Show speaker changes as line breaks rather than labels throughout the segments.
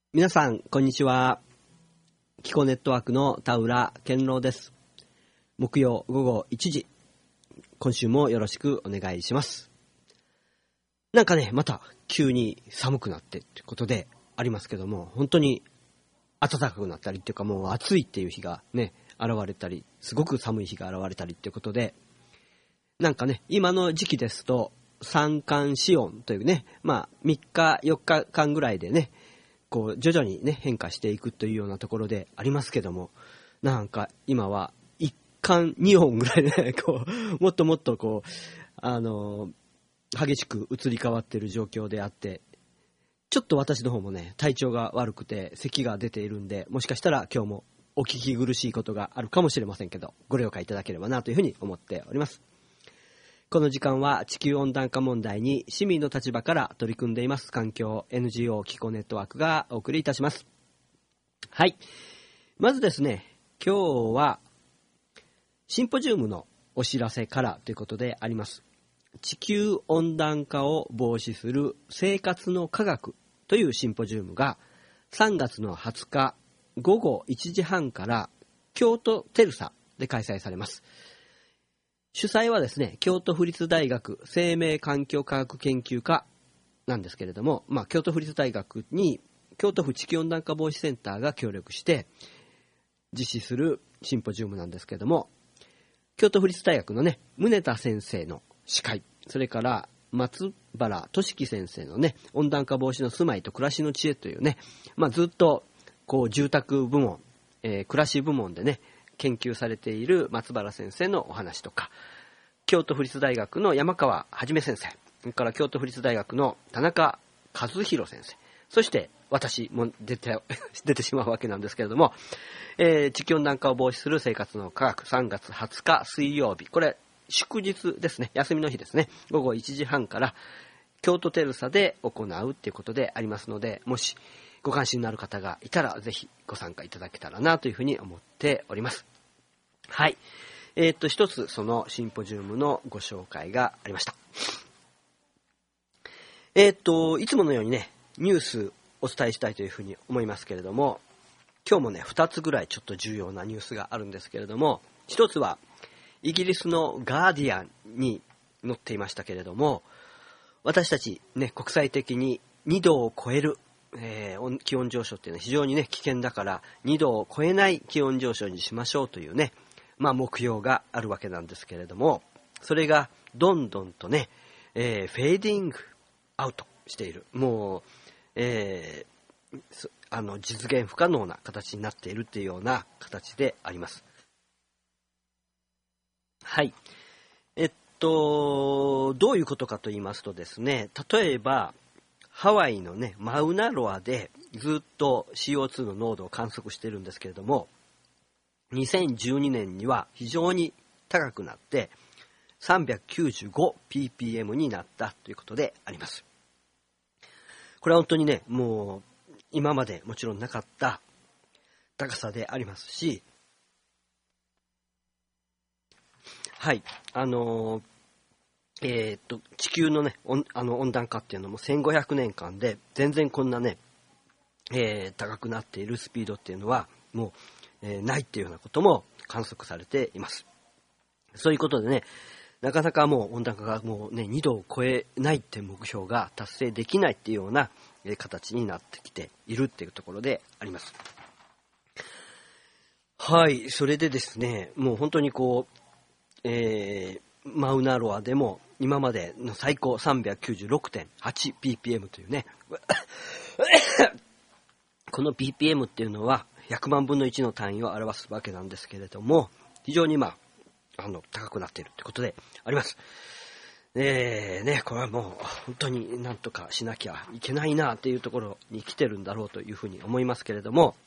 皆さんこんにちは。気候ネットワークの田浦健郎です。木曜午後1時、今週もよろしくお願いします。なんかね、また急に寒くなってってことでありますけども、本当に暖かくなったりっていうか、もう暑いっていう日がね現れたり、すごく寒い日が現れたりっていうことで、なんかね、今の時期ですと三寒四温というね、3日4日間ぐらいでね、こう徐々にね変化していくというようなところでありますけども、なんか今は1寒2温ぐらいでね、こうもっともっとこう激しく移り変わっている状況であって、ちょっと私の方もね体調が悪くて咳が出ているんで、もしかしたら今日もお聞き苦しいことがあるかもしれませんけど、ご了解いただければなというふうに思っております。この時間は地球温暖化問題に市民の立場から取り組んでいます環境 NGO 気候ネットワークがお送りいたします。はい、まずですね、今日はシンポジウムのお知らせからということであります。地球温暖化を防止する生活の科学というシンポジウムが3月の20日午後1時半から京都テルサで開催されます。主催はですね、京都府立大学生命環境科学研究科なんですけれども、京都府立大学に京都府地球温暖化防止センターが協力して実施するシンポジウムなんですけれども、京都府立大学のね、宗田先生の司会、それから松原俊樹先生のね、温暖化防止の住まいと暮らしの知恵というね、ずっとこう住宅部門、暮らし部門でね研究されている松原先生のお話とか、京都府立大学の山川はじめ先生、それから京都府立大学の田中和弘先生、そして私も出てしまうわけなんですけれども、地球温暖化を防止する生活の科学、3月20日水曜日、これ祝日ですね、休みの日ですね、午後1時半から京都テルサで行うということでありますので、もしご関心のある方がいたらぜひご参加いただけたらなというふうに思っております。はい、一つそのシンポジウムのご紹介がありました。いつものようにねニュースお伝えしたいというふうに思いますけれども、今日もね2つぐらいちょっと重要なニュースがあるんですけれども、一つはイギリスのガーディアンに載っていましたけれども、私たちね国際的に2度を超える気温上昇っていうのは非常にね危険だから、2度を超えない気温上昇にしましょうというね、目標があるわけなんですけれども、それがどんどんとね、フェーディングアウトしている、もう、実現不可能な形になっているというような形であります。はい、どういうことかと言いますとですね、例えばハワイのねマウナロアでずっと CO2 の濃度を観測しているんですけれども、2012年には非常に高くなって395ppm になったということであります。これは本当にね、もう今までもちろんなかった高さでありますし、はい、地球のね温暖化っていうのも1500年間で全然こんなね、高くなっているスピードっていうのはもう、ないっていうようなことも観測されています。そういうことでね、なかなかもう温暖化がもうね2度を超えないっていう目標が達成できないっていうような形になってきているっていうところであります。はい、それでですね、もう本当にこう、マウナロアでも今までの最高 396.8ppm というねこの ppm っていうのは100万分の1の単位を表すわけなんですけれども、非常に高くなっているということであります。これはもう本当になんとかしなきゃいけないなというところに来てるんだろうというふうに思いますけれども、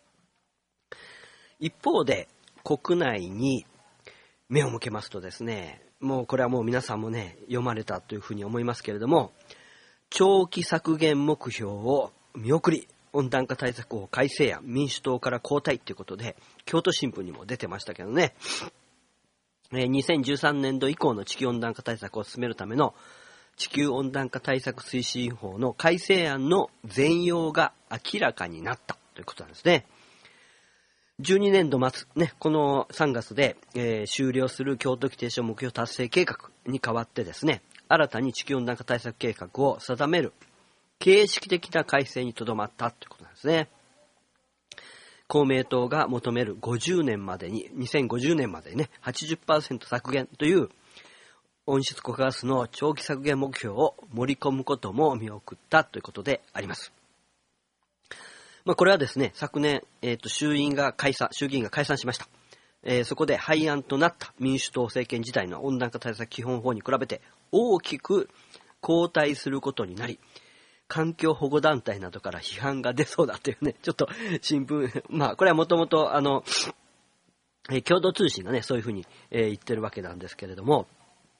一方で国内に目を向けますとですね、もうこれはもう皆さんもね読まれたというふうに思いますけれども、長期削減目標を見送り温暖化対策法改正案、民主党から後退ということで京都新聞にも出てましたけどね、2013年度以降の地球温暖化対策を進めるための地球温暖化対策推進法の改正案の全容が明らかになったということなんですね。12年度末、ね、この3月で、終了する京都議定書目標達成計画に代わってですね、新たに地球温暖化対策計画を定める形式的な改正にとどまったということなんですね。公明党が求める2050年までにね、80% 削減という温室効果ガスの長期削減目標を盛り込むことも見送ったということであります。これはですね、昨年、衆議院が解散しました。そこで廃案となった民主党政権時代の温暖化対策基本法に比べて大きく後退することになり、環境保護団体などから批判が出そうだというね、ちょっと新聞、これはもともと共同通信がね、そういうふうに、言ってるわけなんですけれども、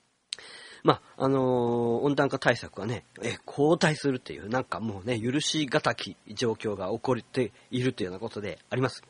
温暖化対策はね、後退するっていう、なんかもうね、許しがたき状況が起こっているというようなことであります。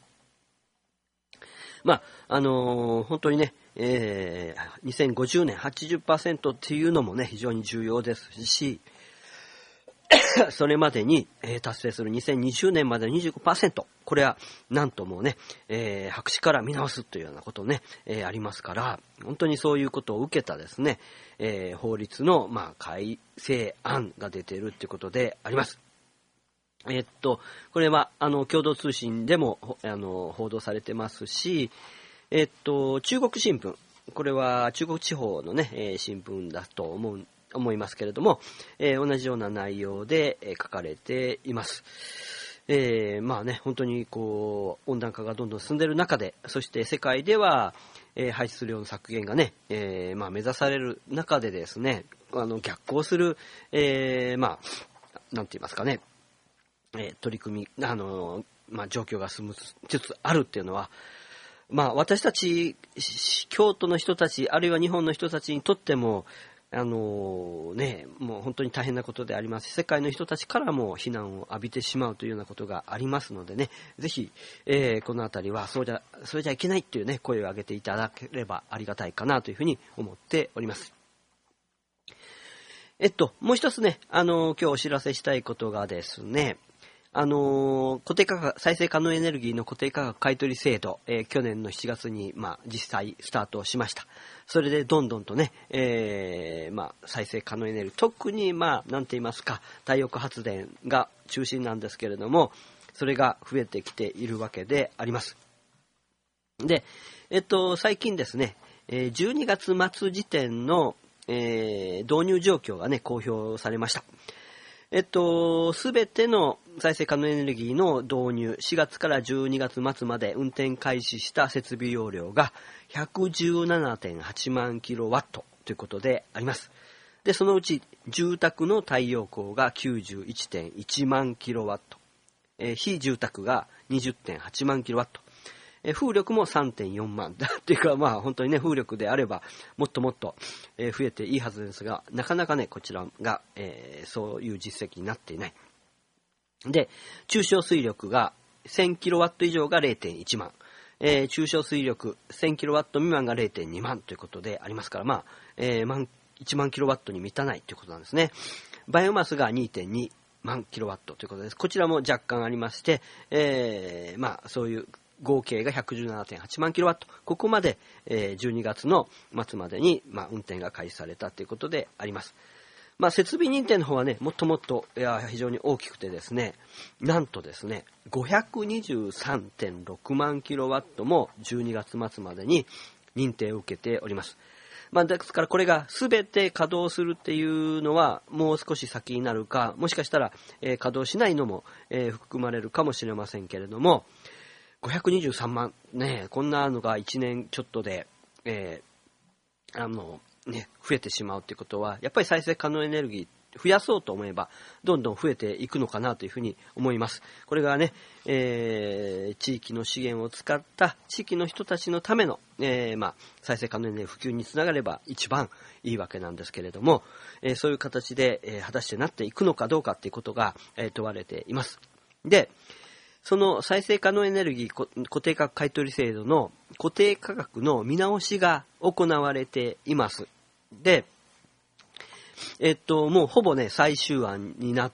本当にね、2050年 80% っていうのもね、非常に重要ですし、それまでに、達成する2020年までの 25%、これはなんともね、白紙から見直すというようなことね、ありますから、本当にそういうことを受けたですね、法律の、改正案が出ているということであります。これは共同通信でも報道されてますし、中国新聞、これは中国地方のね、新聞だと思いますけれども、同じような内容で書かれています。本当に温暖化がどんどん進んでいる中で、そして世界では、排出量の削減がね、目指される中でですね、逆行する、なんて言いますかね、取り組み、状況が進みつつあるっていうのは、私たち京都の人たち、あるいは日本の人たちにとってももう本当に大変なことでありますし、世界の人たちからも非難を浴びてしまうというようなことがありますのでね、ぜひ、このあたりはそれじゃいけないというね、声を上げていただければありがたいかなというふうに思っております。もう一つね、今日お知らせしたいことがですね、固定価格、再生可能エネルギーの固定価格買取制度、去年の7月に、実際スタートしました。それでどんどんとね、再生可能エネルギー、特になんて言いますか、太陽光発電が中心なんですけれども、それが増えてきているわけであります。で、最近ですね、12月末時点の、導入状況がね、公表されました。すべての再生可能エネルギーの導入、4月から12月末まで運転開始した設備容量が 117.8 万キロワットということであります。で、そのうち住宅の太陽光が 91.1 万キロワット、非住宅が 20.8 万キロワット、風力も 3.4 万っていうか、本当にね、風力であればもっともっと増えていいはずですが、なかなかね、こちらがそういう実績になっていない。で、中小水力が1000キロワット以上が 0.1 万、中小水力1000キロワット未満が 0.2 万ということでありますから、1万キロワットに満たないということなんですね。バイオマスが 2.2 万キロワットということです。こちらも若干ありまして、そういう合計が 117.8 万キロワット。ここまで、12月の末までに、運転が開始されたということであります。設備認定の方はね、もっともっと非常に大きくてですね、なんとですね、523.6 万キロワットも12月末までに認定を受けております。ですからこれが全て稼働するっていうのはもう少し先になるか、もしかしたら、稼働しないのも、含まれるかもしれませんけれども、523万ね、こんなのが1年ちょっとで、増えてしまうということは、やっぱり再生可能エネルギー増やそうと思えばどんどん増えていくのかなというふうに思います。これがね、地域の資源を使った地域の人たちのための、再生可能エネルギー普及につながれば一番いいわけなんですけれども、そういう形で、果たしてなっていくのかどうかということが、問われています。で、その再生可能エネルギー固定価格買取制度の固定価格の見直しが行われています。で、 もうほぼね、最終案になって、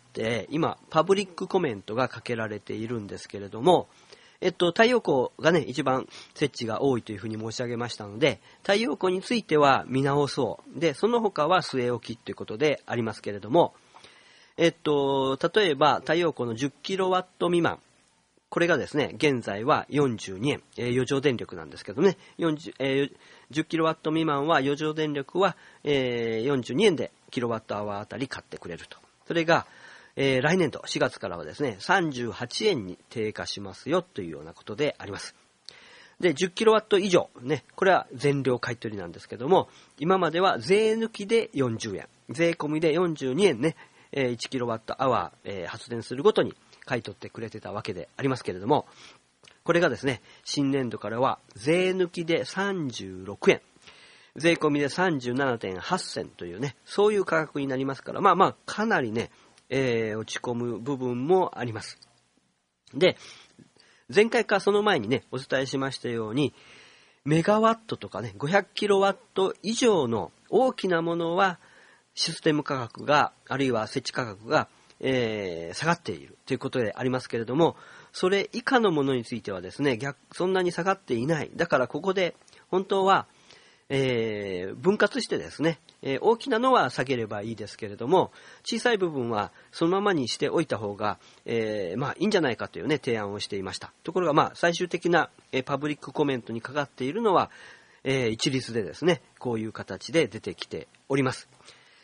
今、パブリックコメントがかけられているんですけれども、太陽光がね、一番設置が多いというふうに申し上げましたので、太陽光については見直そう。で、その他は据え置きということでありますけれども、例えば太陽光の 10kW 未満、これがですね、現在は42円、余剰電力なんですけどね、10kW 未満は余剰電力は、42円でキロワットアワーあたり買ってくれると。それが、来年度4月からはですね、38円に低下しますよというようなことであります。で、10kW 以上、ね、これは全量買い取りなんですけども、今までは税抜きで40円、税込みで42円ね、1kWh、発電するごとに買い取ってくれてたわけでありますけれども、これがですね、新年度からは税抜きで36円、税込みで 37.8 銭というね、そういう価格になりますから、かなりね、落ち込む部分もあります。で、前回かその前にね、お伝えしましたように、メガワットとかね、500キロワット以上の大きなものは、システム価格が、あるいは設置価格が、下がっているということでありますけれども、それ以下のものについてはですね、そんなに下がっていない。だからここで、本当は、分割してですね、大きなのは下げればいいですけれども、小さい部分はそのままにしておいた方が、いいんじゃないかというね、提案をしていました。ところが最終的な、パブリックコメントにかかっているのは、一律でですね、こういう形で出てきております。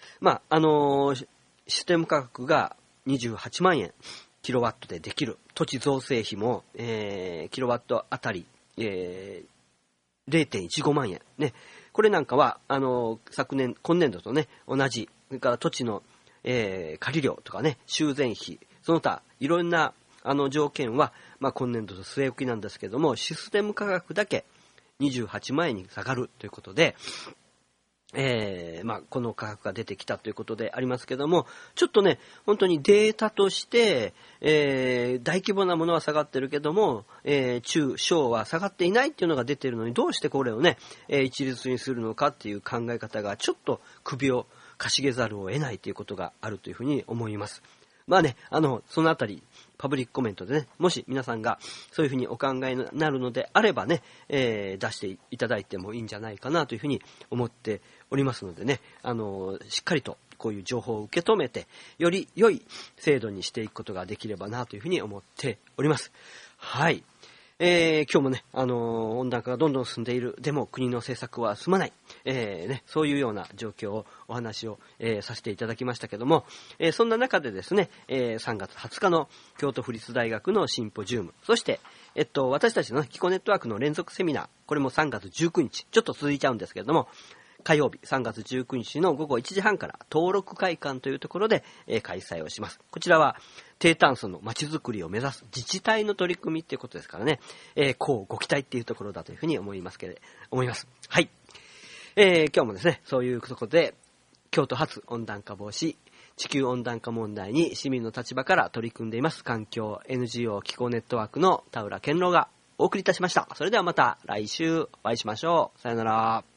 システム価格が28万円キロワットでできる。土地造成費も、キロワットあたり、0.15 万円。ね。これなんかは、今年度とね、同じ。それから土地の、借り料とかね、修繕費、その他、いろんな、条件は、今年度と据え置きなんですけども、システム価格だけ28万円に下がるということで、この価格が出てきたということでありますけども、ちょっとね、本当にデータとして、大規模なものは下がってるけども、中小は下がっていないっていうのが出てるのに、どうしてこれをね、一律にするのかっていう考え方がちょっと首をかしげざるを得ないということがあるというふうに思います。そのあたり、パブリックコメントでね、もし皆さんがそういうふうにお考えになるのであればね、出していただいてもいいんじゃないかなというふうに思っておりますのでね、しっかりとこういう情報を受け止めて、より良い制度にしていくことができればなというふうに思っております。はい。今日もね、温暖化がどんどん進んでいる。でも国の政策は進まない。そういうような状況をお話を、させていただきましたけども、そんな中でですね、3月20日の京都府立大学のシンポジウム、そして、私たちのキコネットワークの連続セミナー、これも3月19日、ちょっと続いちゃうんですけれども、火曜日3月19日の午後1時半から登録会館というところで、開催をします。こちらは低炭素の街づくりを目指す自治体の取り組みっていうことですからね、こうご期待っていうところだというふうに思います。はい。今日もですね、そういうところで京都発温暖化防止、地球温暖化問題に市民の立場から取り組んでいます環境 NGO 気候ネットワークの田浦健郎がお送りいたしました。それではまた来週お会いしましょう。さよなら。